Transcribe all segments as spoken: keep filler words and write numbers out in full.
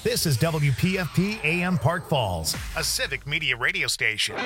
This is W P F P A M Park Falls, a civic media radio station.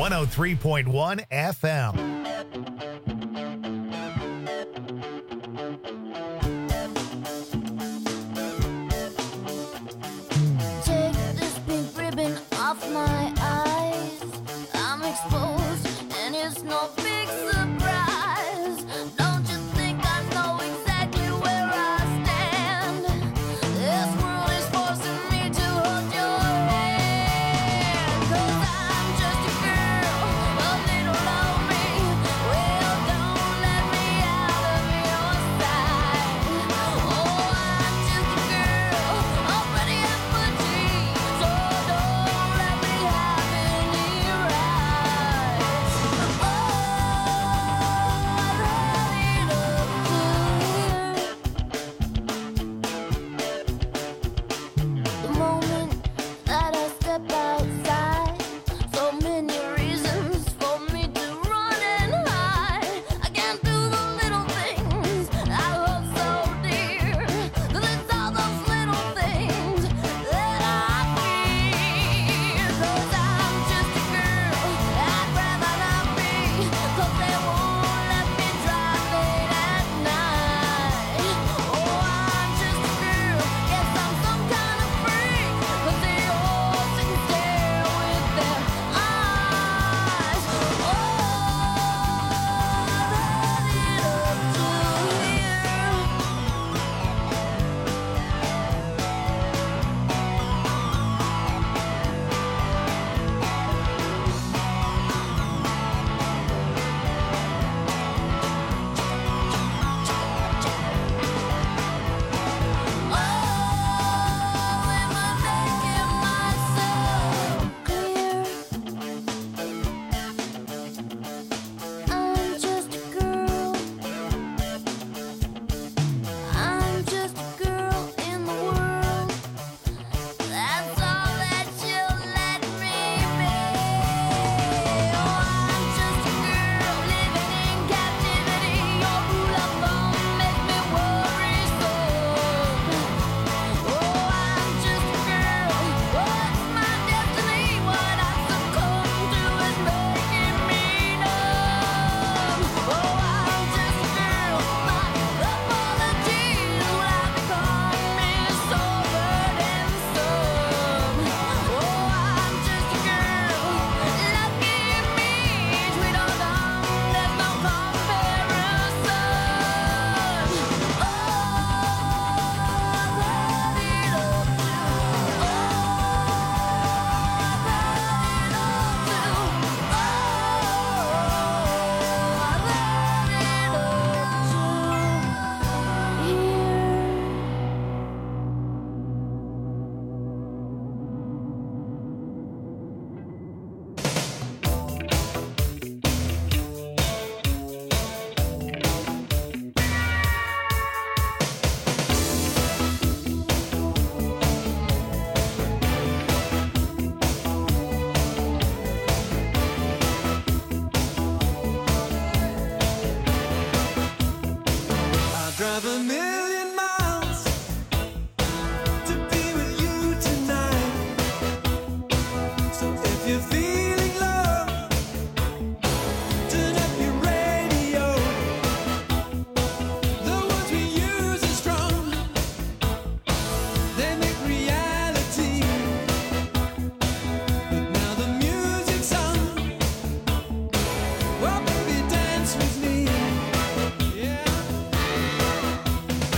one oh three point one F M. Take this pink ribbon off my eyes. I'm exposed, and it's no big surprise. Don't you think I know exactly where I stand? This world is forcing me to hold your hand. 'Cause I'm just a girl, a little lonely. Well, don't let me out of your sight. Oh, I'm just a girl, already at my dreams. So don't let me have any rights. Oh, I've had enough here. The moment that I step outside, so many reasons for me to run and hide. I can't do the little things I love so dear. 'Cause it's all those little things that I fear. 'Cause I'm just a girl, I'd rather not be. 'Cause they won't let me drive late at night. Oh, I'm just a girl, yes, I'm some kind of freak. 'Cause they all sit and stare with their eyes. Oh, I've had it up to here. Oh, am I making myself clear? I'm just a girl. I'm just a girl in the world. That's all that you'll let me be. Oh, I'm just a girl living in captivity. Your rule of thumb makes me worrisome. Oh, I'm just a girl. What's my destiny? What I succumb to is making me numb. Oh, I'm just a girl. My apologies will have become me so burdensome. Oh, I'm just a girl. Lucky me, sweet or dumb, there's no comparison. Oh, I've had it up to. Oh, I've had it up to. Oh, I've had it I'd drive a million miles to be with you tonight. So if you're feeling low, turn up your radio. The words we use are strong, they make reality. But now the music's on. Well, baby, dance with me. Yeah.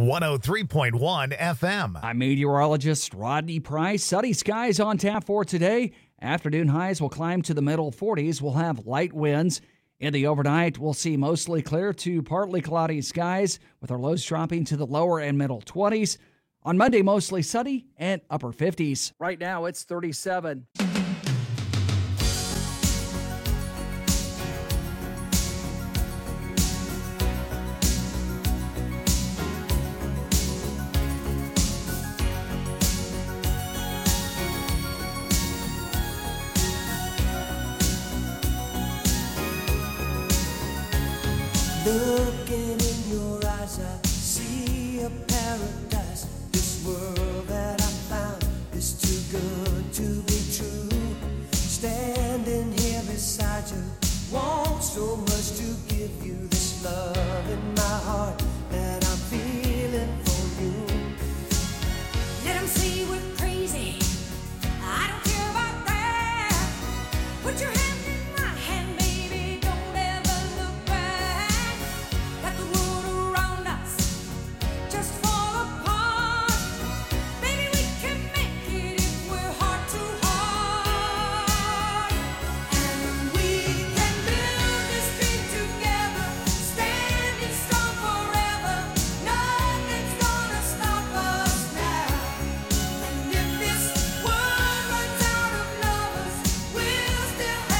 one oh three point one F M. I'm meteorologist Rodney Price. Sunny skies on tap for today. Afternoon highs will climb to the middle forties. We'll have light winds. In the overnight, we'll see mostly clear to partly cloudy skies, with our lows dropping to the lower and middle twenties. On Monday, mostly sunny and upper fifties. Right now, it's thirty-seven. Looking in your eyes, I see a paradise. This world that I found is too good to be true. Standing here beside you, want so much to give you this love in my heart that I'm feeling for you. Let 'em say we're crazy. I don't care about that. Put your hand in my hand, baby. Don't ever look back. Let the world around us just fall apart. Baby, we can make it if we're heart to heart. And we can build this dream together, standing strong forever. Nothing's gonna stop us now. And if this world runs out of lovers, we'll still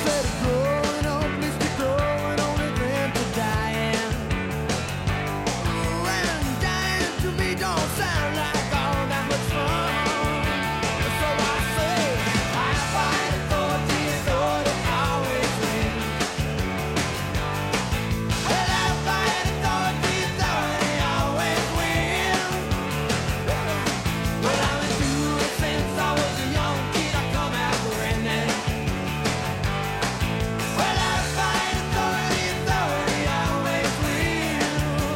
let it grow, no place to go, and only then to die in. And dying to me don't sound like all that much fun. So I say, I fight authority, authority always wins. Well, I fight authority, authority always wins. Well, I've been doing it since I was a young kid. I come out grinning. Well, I fight authority, authority always wins.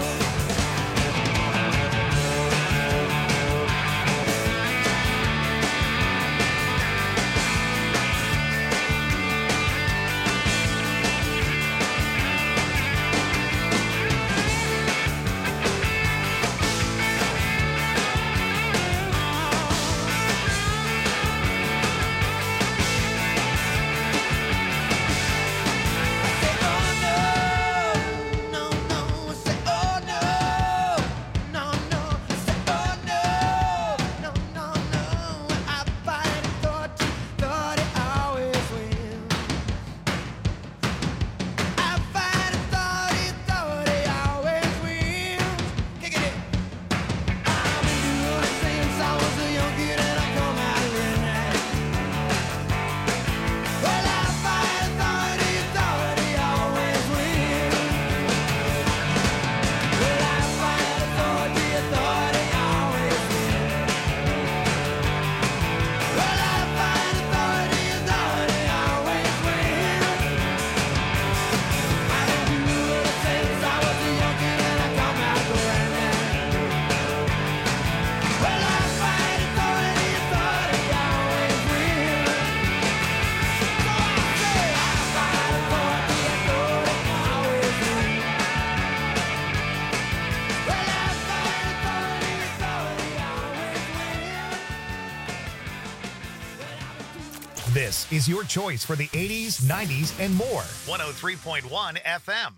This is your choice for the eighties, nineties, and more. one oh three point one F M.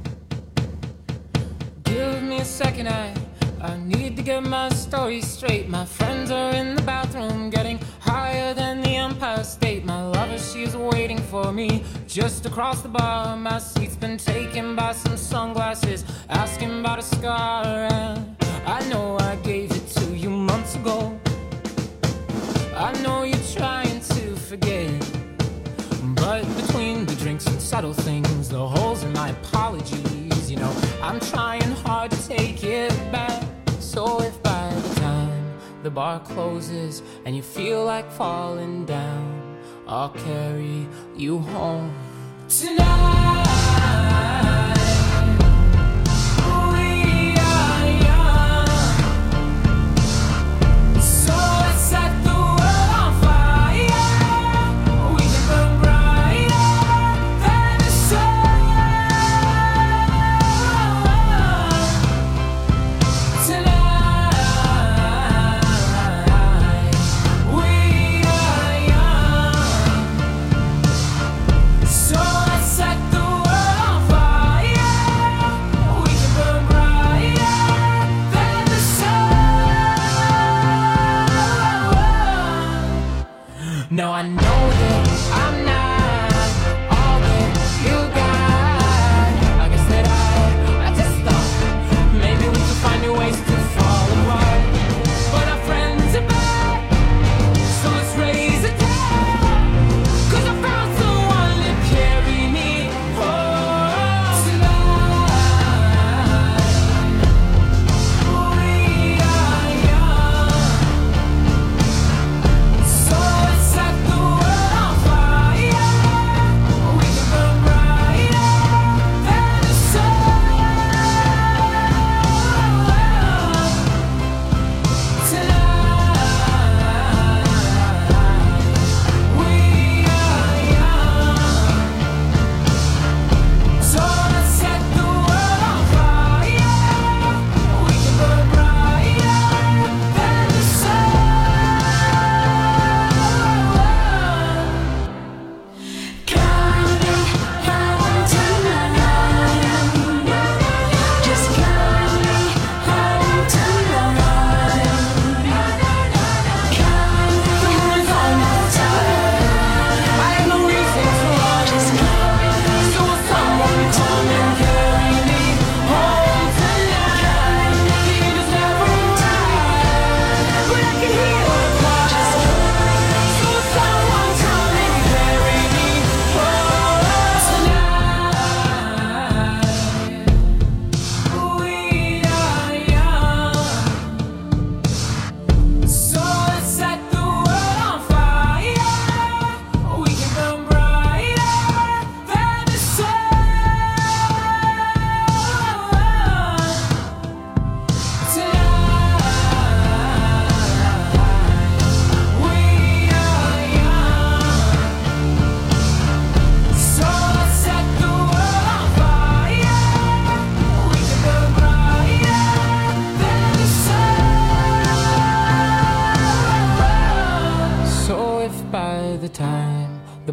Give me a second, I, I need to get my story straight. My friends are in the bathroom getting higher than the Empire State. My lover, she's waiting for me just across the bar. My seat's been taken by some sunglasses, asking about a scar. And I know I gave it to you months ago. I know you're trying to forget, but between the drinks and subtle things, the holes in my apologies, you know, I'm trying hard to take it back. So if by the time the bar closes and you feel like falling down, I'll carry you home tonight. We are young, so let's set the world on fire. We can burn brighter than the sun tonight. We are young,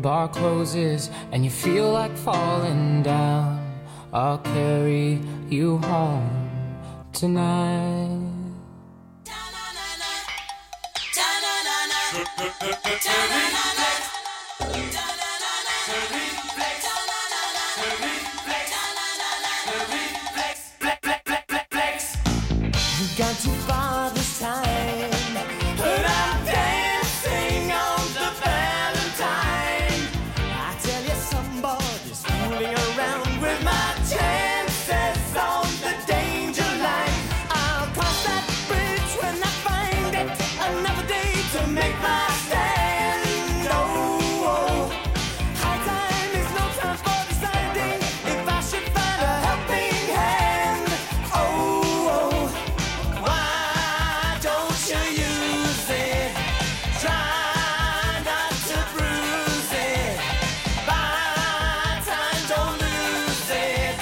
bar closes and you feel like falling down, I'll carry you home tonight. You've gone too far this time, but I'm dancing on the Valentine. I tell you, somebody's fooling around with my chances on the danger line. I'll cross that bridge when I find it, another day to make my stand. Oh, oh. High time is no time for deciding if I should find a helping hand. Oh, oh. Why don't you use it? Try not to bruise it. Buy time, don't lose it.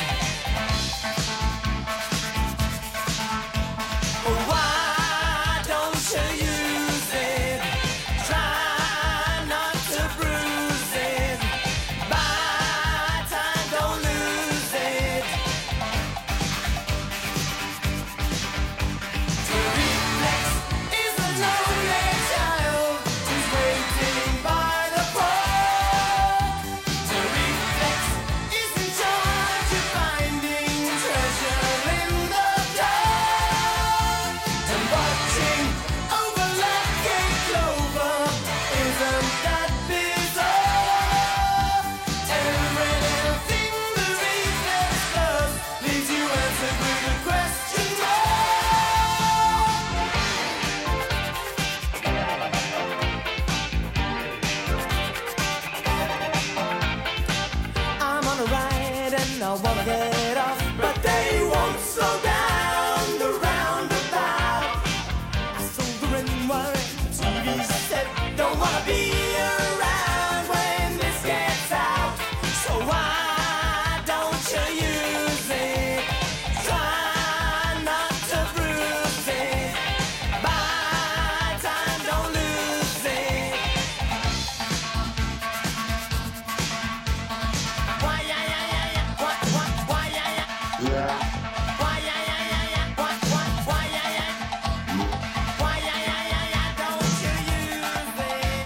Why don't you use it? Try not to bruise it. Buy time, don't lose it. To reflex is a lonely child who's waiting by the park. To reflex is in charge of finding treasure in the dark. And watching over lucky clover, isn't that bizarre? Every little thing the reflex does leaves you answered with a question mark. I'm on a ride and I wanna get off, but they won't slow down the roundabout. I sold the ring wire, the T V set, don't wanna be around when this gets out. So why don't you use it? Try not to bruise it. Buy time, don't lose it. Why, yeah, yeah, yeah, yeah. What, what, why, yeah, yeah. Why, yeah, yeah, yeah, yeah. What, what, why, yeah, yeah. Why, yeah, yeah, yeah, yeah. Don't you use it?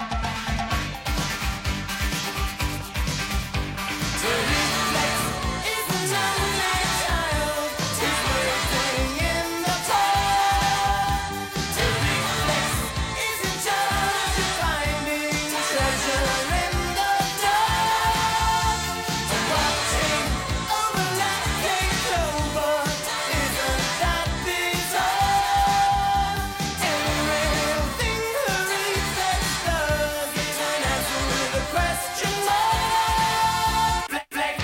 To reflex is a lonely child who's waiting in the park. To reflex is in charge of finding treasure in the dark. And watching over lucky clover, isn't that bizarre? Every little thing the reflex does is an answer with a question mark. Flex, flex.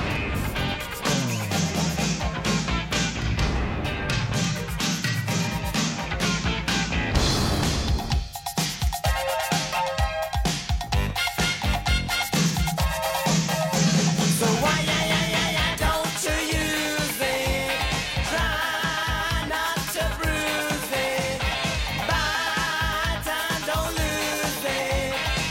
So why, yeah, yeah, yeah, yeah, don't you use it? Try not to bruise it. Buy time, don't lose it.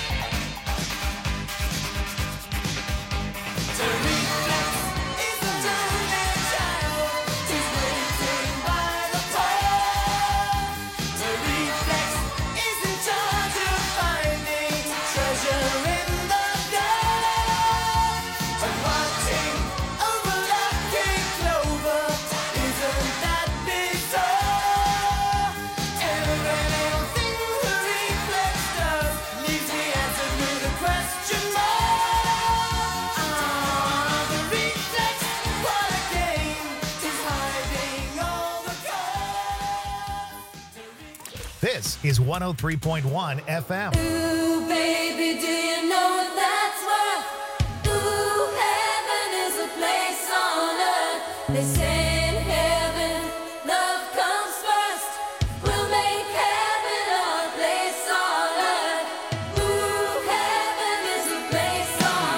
To reflex is a lonely child who's waiting by the park. To reflex is in charge of finding treasure in the dark. And watching over lucky clover, isn't that bizarre? Every little thing the reflex does leaves me answered with a question mark. Ah, the reflex, what a game, is hiding all the cards. This is one oh three point one F M. Ooh, baby, do you know what that's worth? Ooh, heaven is a place on earth. They say in heaven, love comes first. We'll make heaven our place on earth. Ooh, heaven is a place on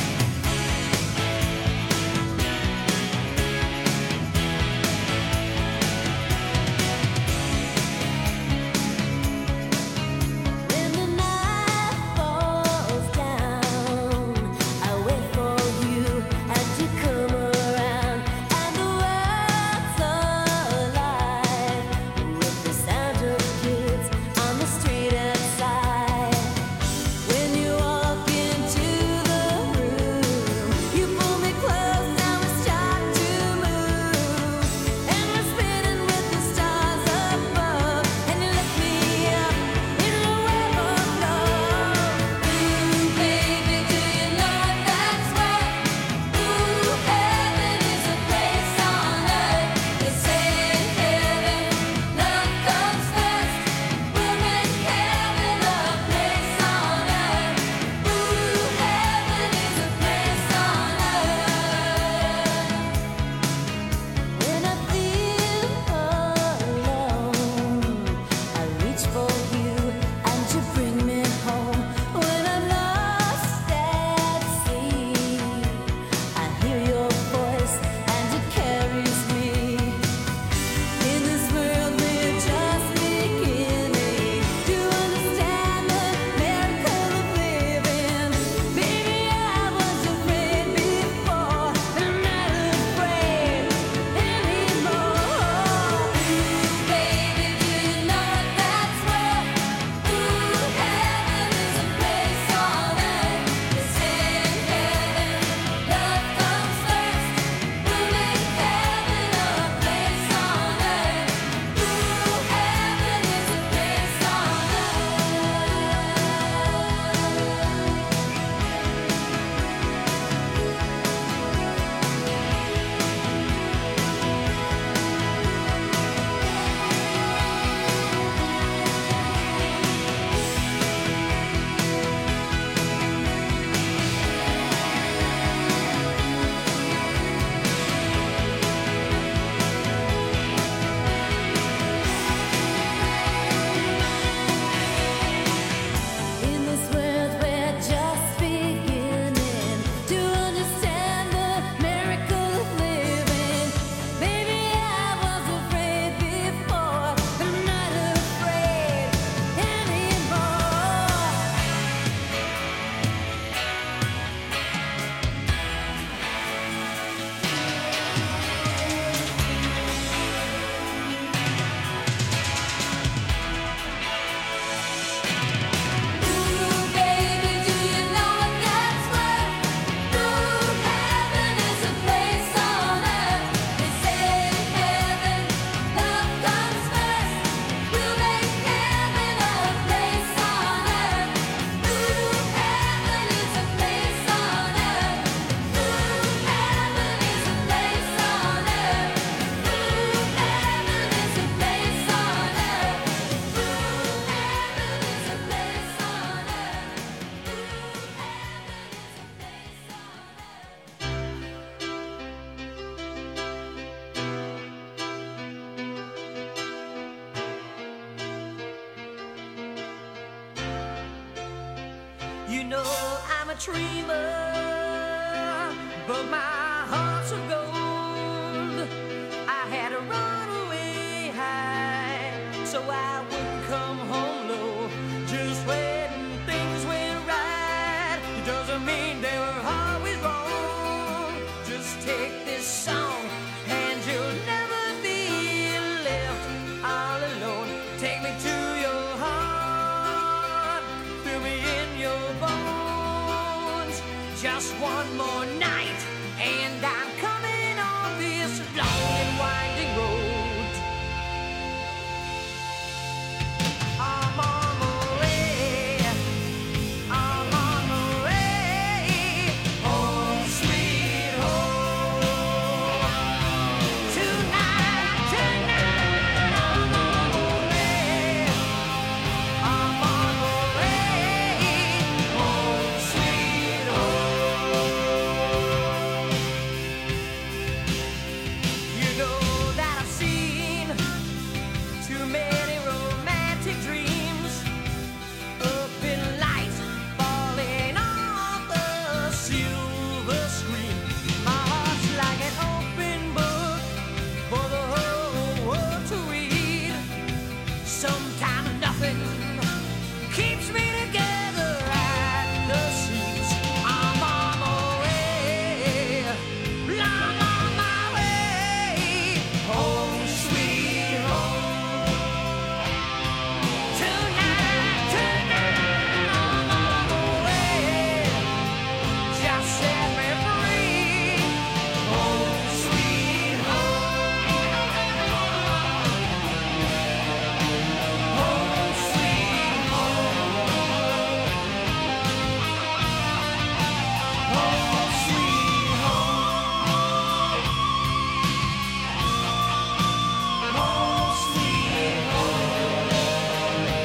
earth. You know I'm a dreamer, but my heart's of gold. I had to run away high, so I wouldn't come home low. Just when things went right, it doesn't mean they were always wrong. Just take this song, and you'll never be left all alone. Take me to your heart, feel me in your bones. Just one more night, and I'm coming on this long and winding road. I'm on my way, I'm on my way, home sweet home. Tonight, tonight, I'm on my way, I'm on my way, home sweet home. You know that I've seen too many romantic dreams up in lights falling off the silver screen. My heart's like an open book for the whole world to read. Sometimes nothing keeps me together at the seams. I'm on my way, I'm on my way, home sweet home. Tonight, tonight, I'm on my way, just set me free, home sweet home, home sweet home, home sweet home, home sweet home.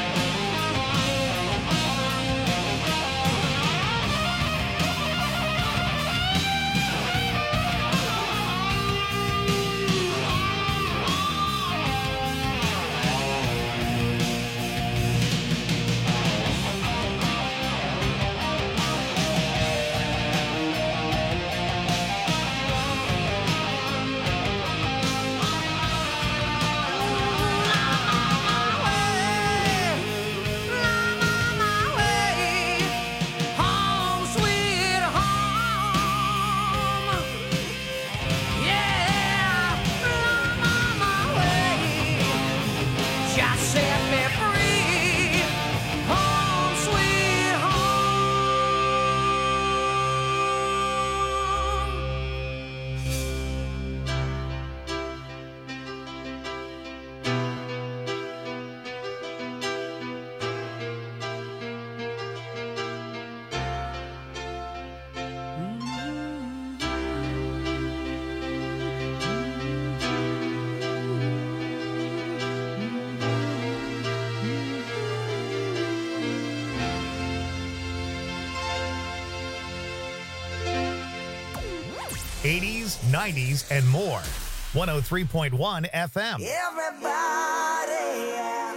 eighties, nineties, and more. one oh three point one F M. Everybody, yeah.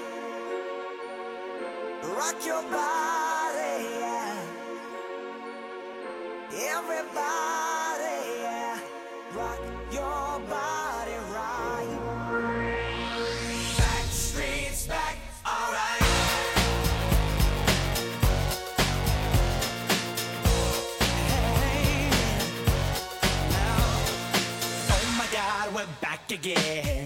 Rock your body, yeah. Everybody, yeah. Rock your body right. Back streets back, alright. Hey, now, oh my God, we're back again.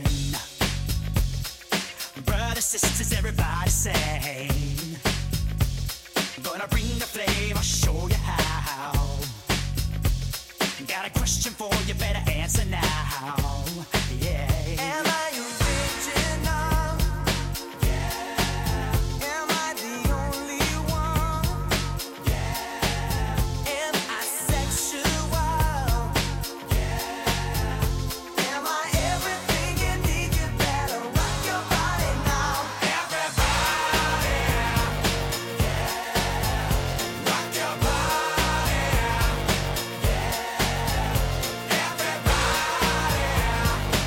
Brothers, sisters, everybody sing. Gonna bring the flame, I'll show you how. Got a question for you, better answer now. Yeah. Am I original? Yeah. Am I the only one? Yeah. Am I sexual? Yeah. Am I everything you need? You better rock your body now. Everybody. Yeah. Rock your body. Yeah. Everybody.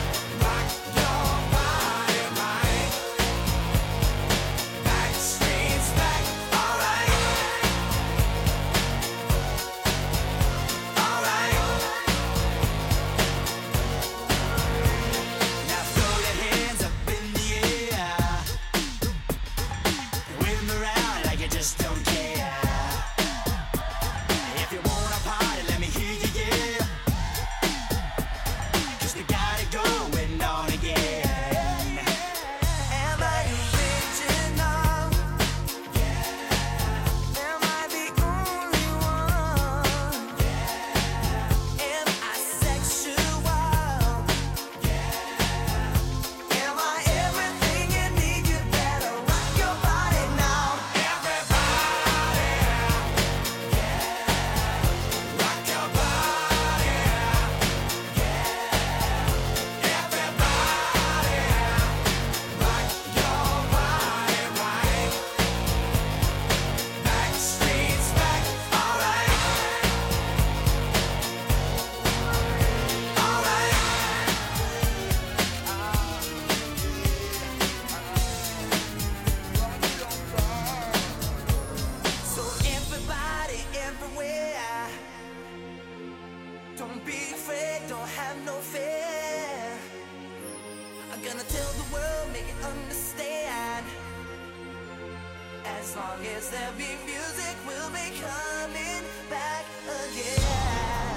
As long as there be music, we'll be coming back again.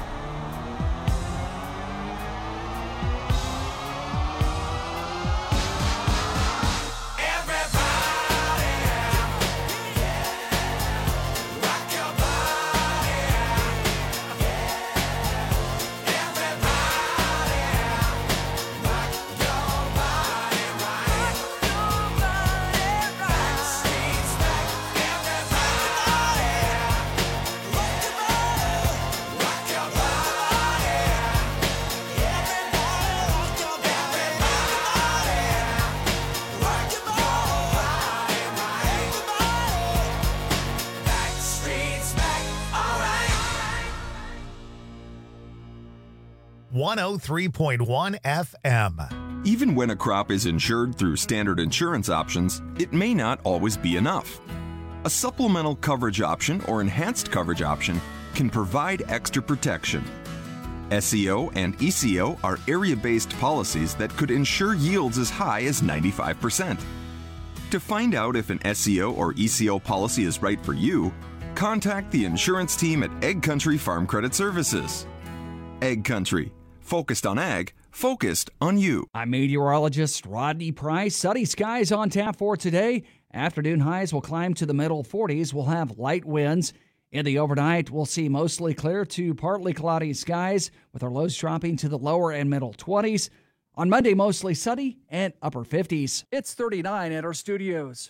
one oh three point one F M. Even when a crop is insured through standard insurance options, it may not always be enough. A supplemental coverage option or enhanced coverage option can provide extra protection. S E O and E C O are area-based policies that could insure yields as high as ninety-five percent. To find out if an S E O or E C O policy is right for you, contact the insurance team at Ag Country Farm Credit Services. Ag Country. Focused on ag, focused on you. I'm meteorologist Rodney Price. Sunny skies on tap for today. Afternoon highs will climb to the middle forties. We'll have light winds. In the overnight, we'll see mostly clear to partly cloudy skies, with our lows dropping to the lower and middle twenties. On Monday, mostly sunny and upper fifties. It's thirty-nine at our studios.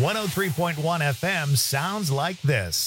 one oh three point one F M sounds like this.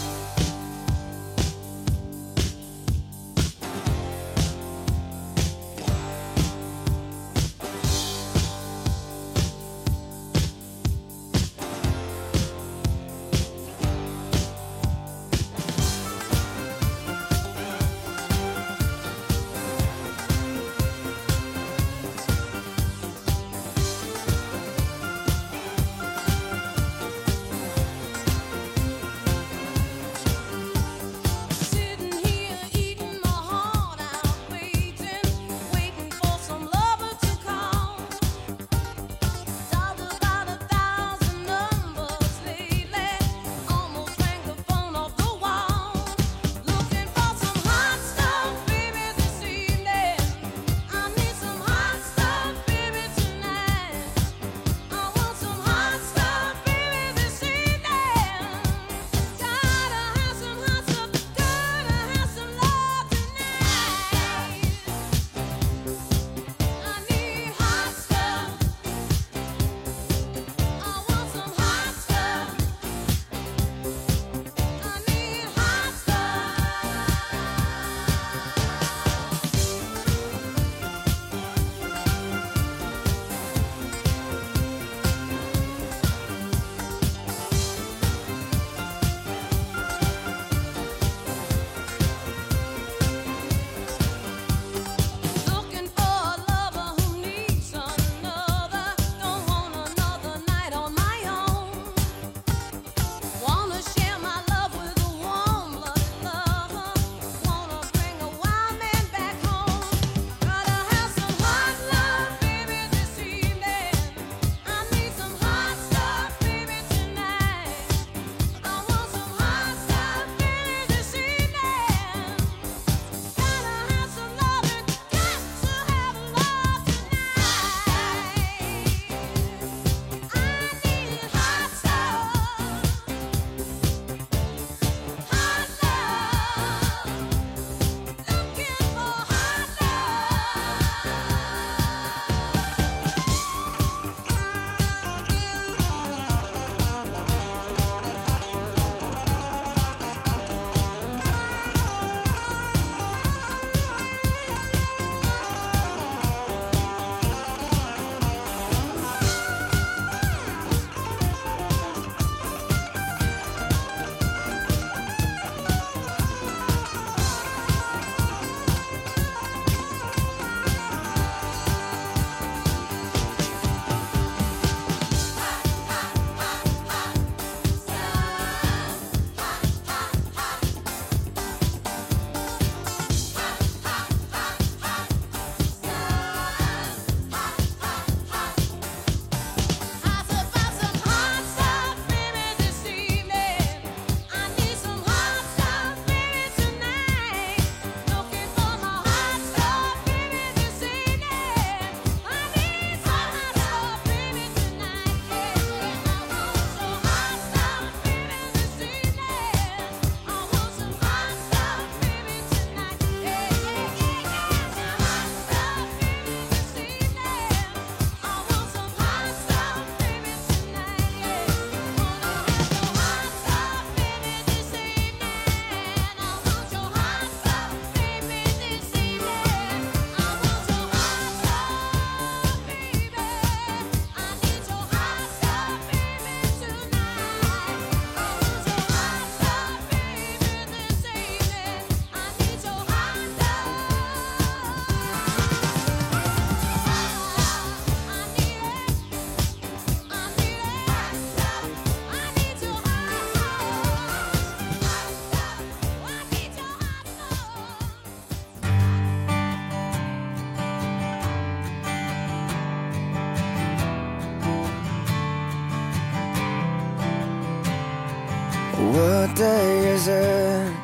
What day is it?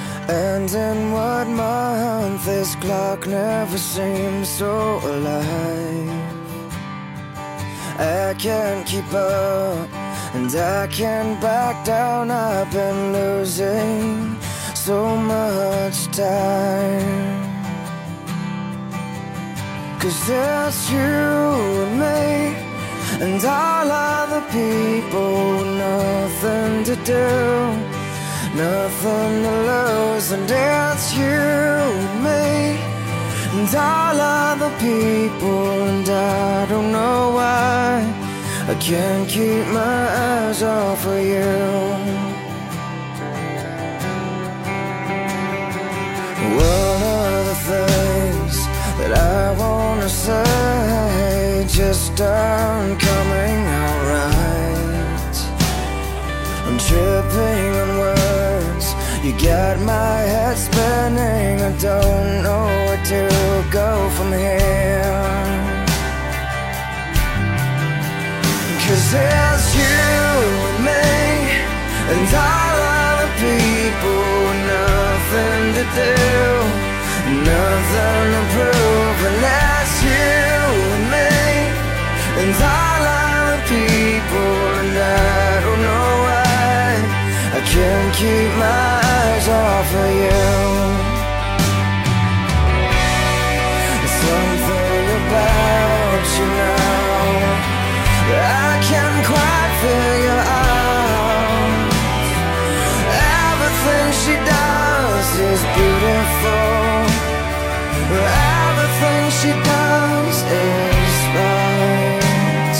And in what month? This clock never seems so alive. I can't keep up, and I can't back down. I've been losing so much time. Cause it's you and me, and all other people with nothing to do, nothing to lose, and it's you and me, and all other people, and I don't know why I can't keep my eyes off of you. One of the things that I wanna say just aren't coming out right. I'm tripping on words, you got my head spinning, I don't know where to go from here. Cause it's you and me, and all other people with nothing to do, nothing to prove, and that's you and me, and all other people, and I don't know why I can't keep my eyes off of you. Something about you now I can't quite figure out. Everything she does is beautiful, everything she does is right.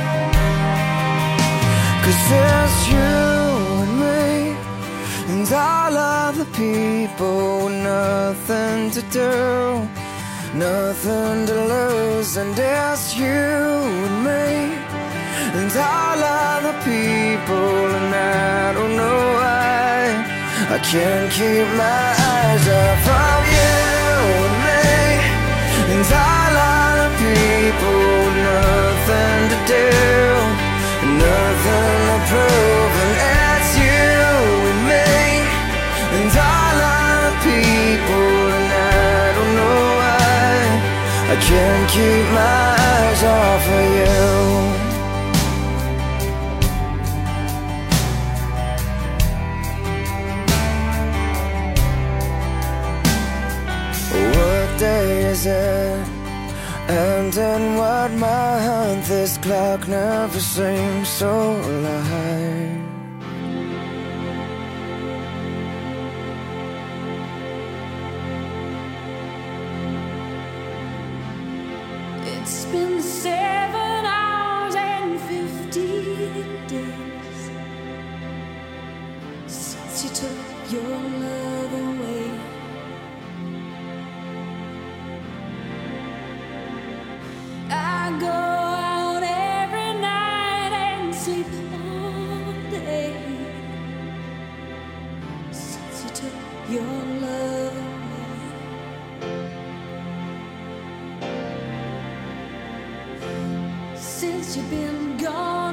Cause it's you and me, and all other people with nothing to do, nothing to lose, and it's you and me, and all other people, and I don't know why I can't keep my eyes off of you and me, and all other people, nothing to do, nothing to prove, and it's you and me, and all other people, and I don't know why I can't keep my eyes off of you. What day is it? And in what month? This clock never seems so alive. It's been seven hours and fifteen days since you took your love away. I go out every night and sleep all day since you took your love away. Since you've been gone,